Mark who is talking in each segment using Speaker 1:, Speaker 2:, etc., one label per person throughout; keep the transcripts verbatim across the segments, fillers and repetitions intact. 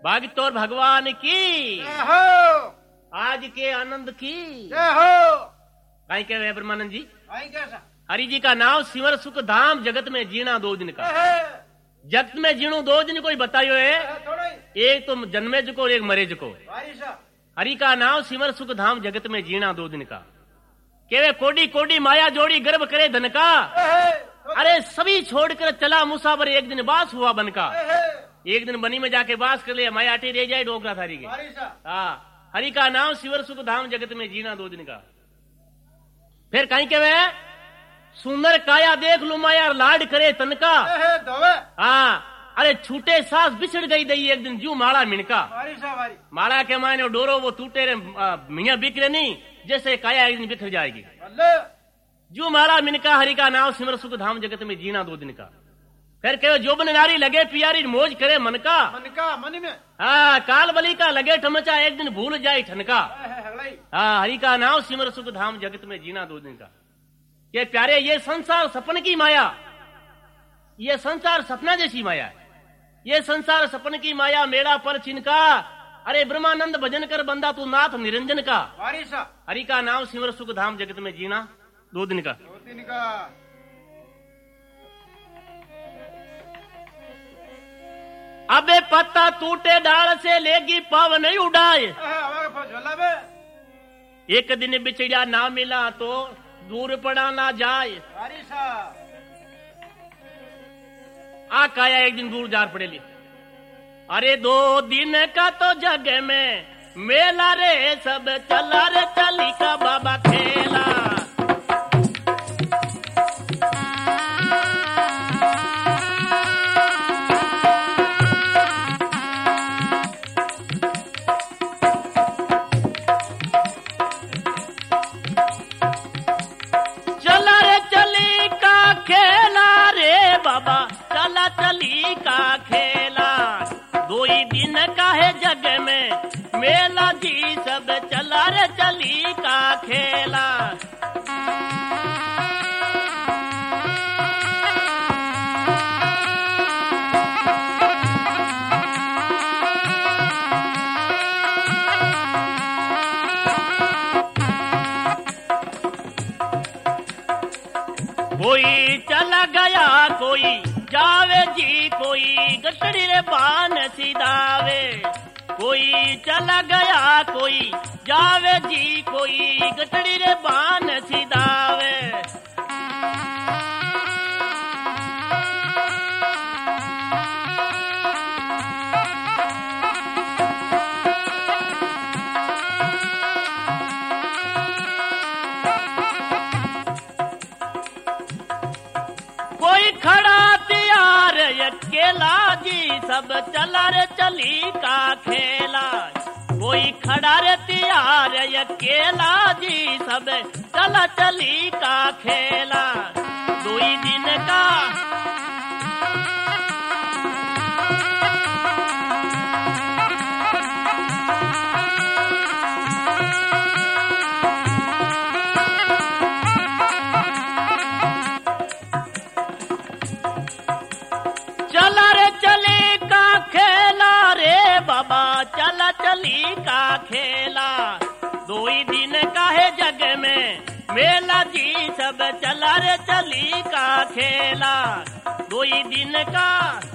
Speaker 1: भगतों भगवान की
Speaker 2: जय हो,
Speaker 1: आज के आनंद की
Speaker 2: जय हो।
Speaker 1: कहीं कह रहे ब्रह्मानंद जी,
Speaker 2: भाई कैसा
Speaker 1: हरि जी का नाम सिमर सुख धाम, जगत में जीना दो दिन का। जगत में जीणु दो दिन कोई बतायो है, एक तो जन्मे जको और एक मरे जको। हरि का नाम सिमर सुख धाम, जगत में जीना दो दिन का। केवे कोडी कोडी माया जोड़ी गर्भ करे धन का। अरे सभी छोड़कर चला मुसाफर, एक दिन बास हुआ बन का। एक दिन बनी में जाके बास कर लिया, माया आटी रह जाए डोकरा थारी के। हाँ, हरि का नाम सिमर सुख धाम, जगत में जीना दो दिन का। फिर कहीं के वे सुंदर काया देख लू माया, लाड करे तन का। हाँ, अरे छूटे सांस बिछड़ गई दई एक दिन, जू माड़ा मिनका। माड़ा के मायने डोरो वो टूटे रे मियाँ बिखरे नहीं, जैसे काया एक दिन बिखर जाएगी। जू माड़ा मिनका, हरि का नाम सिमर सुख धाम, जगत में जीना दो दिन का। फिर कहो जोबन नारी लगे पियारी, मौज करे मन का।
Speaker 2: मन का मन में
Speaker 1: हाँ, काल बली का लगे ठमचा, एक दिन भूल जाए ठनका। हाँ, हरि का नाम सिमर सुख धाम, जगत में जीना दो दिन का। ये प्यारे, ये संसार सपन की माया, ये संसार सपना जैसी माया है। ये संसार सपन की माया, मेरा पर चिनका। अरे ब्रह्मानंद भजन कर बंदा तू नाथ निरंजन का। हरि का नाम सिमर सुख धाम, जगत में जीना दो दिन का।
Speaker 2: दो दिन का।
Speaker 1: अबे पत्ता टूटे डाल से लेगी पाव नहीं उड़ाए। एक दिन बिछड़ा ना मिला तो दूर पड़ा ना जाए। आ काया एक दिन दूर जार पड़ेली। अरे दो दिन का तो जग में मेला रे, सब चला रे चली का बाबा खेला। चली का खेला, दो ही दिन का है जग में मेला जी, सब चला रे चली का खेला। कोई चला गया कोई जावे जी, कोई गटड़ी रे बान सिदावे। कोई चला गया कोई जावे जी, कोई गटड़ी रे बान सिदावे। कोई खड़ा अकेला जी, सब चला रे चली का खेला। कोई खड़ा रे तियार अकेला जी, सब चला चली का खेला। दो ही दिन का चला चली का खेला। दो ही दिन का है जग में मेला जी, सब चला रे चली का खेला। दो ही दिन का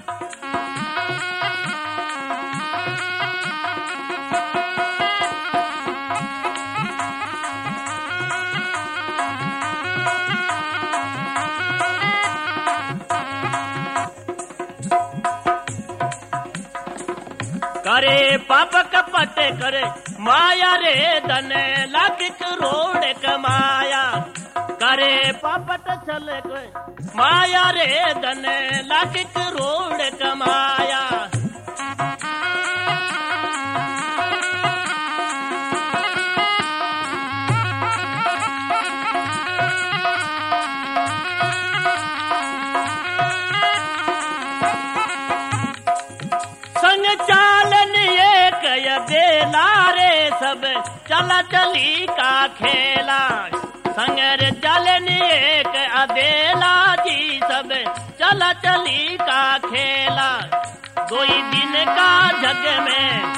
Speaker 1: करे पाप कपट करे माया रे, धन लाख करोड़ कमाया। करे पापट चल माया रे, धन लाख करोड़ कमाया। संग चालन एक देला रे, सब चला चली का खेला। संगर चलन एक अदेला जी, सब चला चली का खेला। दो ही दिन का जग में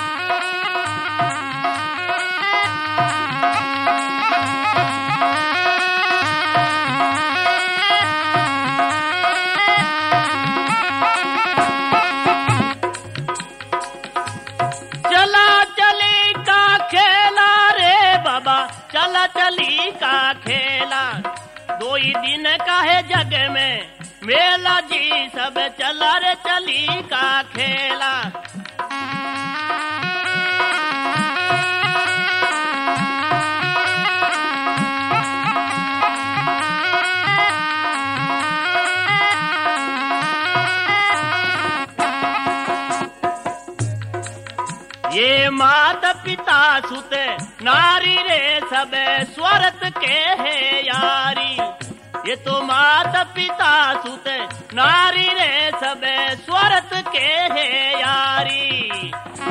Speaker 1: चला चली का खेला दो ही दिन का है जग में मेला जी सब चला रे चली का खेला ये माता पिता सुते नारी रे सब स्वरत के है यारी ये तो माता पिता सुते नारी रे सब स्वरत के है यारी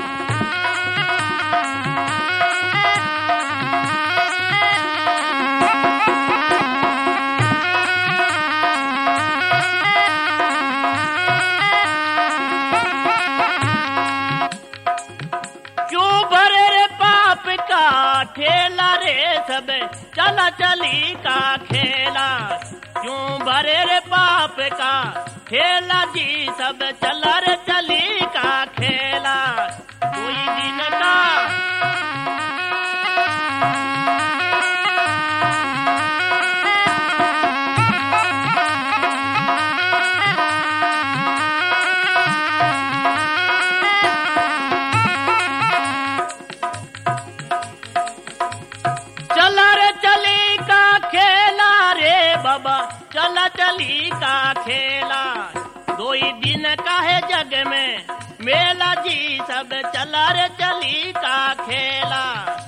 Speaker 1: खेला रे सब चला चली का खेला क्यों भरे रे पाप का खेला जी सब चला रे चली का खेला कोई दिन का चला चली का खेला दो ही दिन का है जग में मेला जी सब चला रे चली का खेला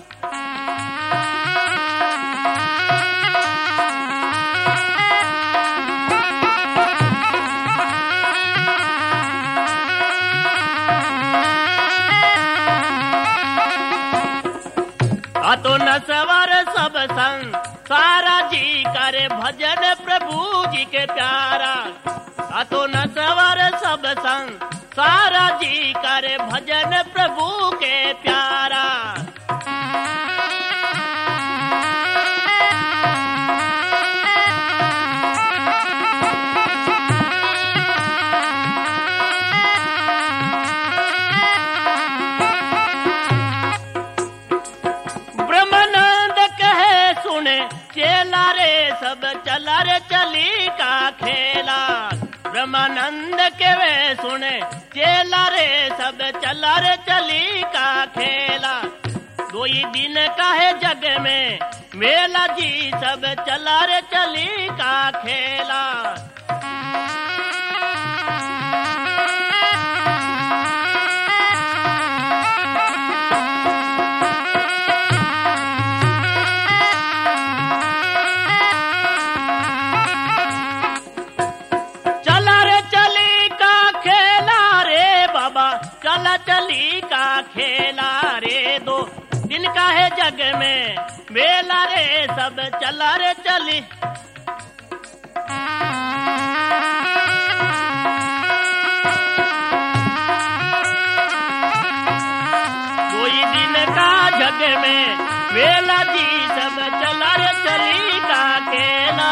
Speaker 1: आ तो न सवार सब संग सारा जी करे भजन प्रभु जी के प्यारा आ तो न सवार सब संग सारा जी करे भजन प्रभु के प्यारा चला रे सब चला रे चली का खेला ब्रह्मानंद के वे सुने चला रे सब चला रे चली का खेला दो ही दिन का है जग में मेला जी सब चला रे चली का खेला चला चली का खेला रे दो दिन का है जग में मेला रे सब चला रे चली कोई दिन का जग में मेला जी सब चला रे चली का खेला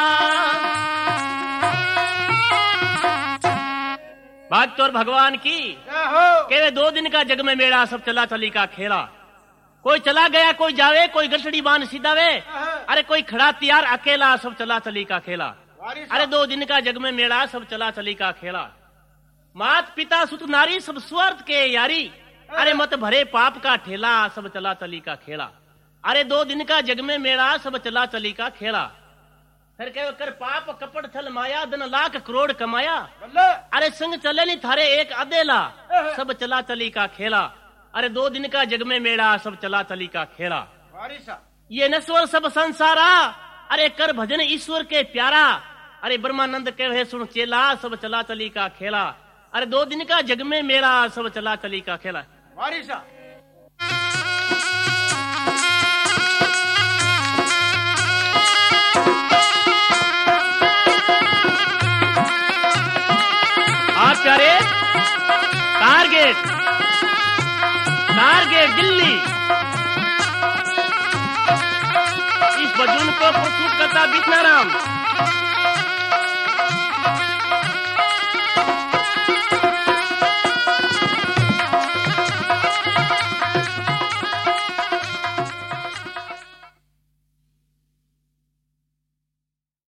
Speaker 1: भक्त और भगवान की के दो दिन का जग में मेला सब चला चली का खेला कोई चला गया कोई जावे कोई गठड़ी बांध सीधावे अरे कोई खड़ा तैयार अकेला सब चला चली का खेला अरे दो दिन का जग में मेला सब चला चली का खेला मात पिता सुत नारी सब स्वार्थ के यारी अरे मत भरे पाप का ठेला सब चला चली का खेला अरे दो दिन का जग में मेला सब चला चली का खेला फिर कहो कर पाप कपड़ छल माया धन लाख करोड़ कमाया अरे संग चले नहीं थारे एक अदेला सब चला चली का खेला अरे दो दिन का जग में मेला सब चला चली का खेला ये नश्वर सब संसारा अरे कर भजन ईश्वर के प्यारा अरे ब्रह्मानंद कहे सुन चेला सब चला चली का खेला अरे दो दिन का जग में मेला सब चला चली का खेला आचार्य भजन को प्रस्तुत करता विष्णु राम।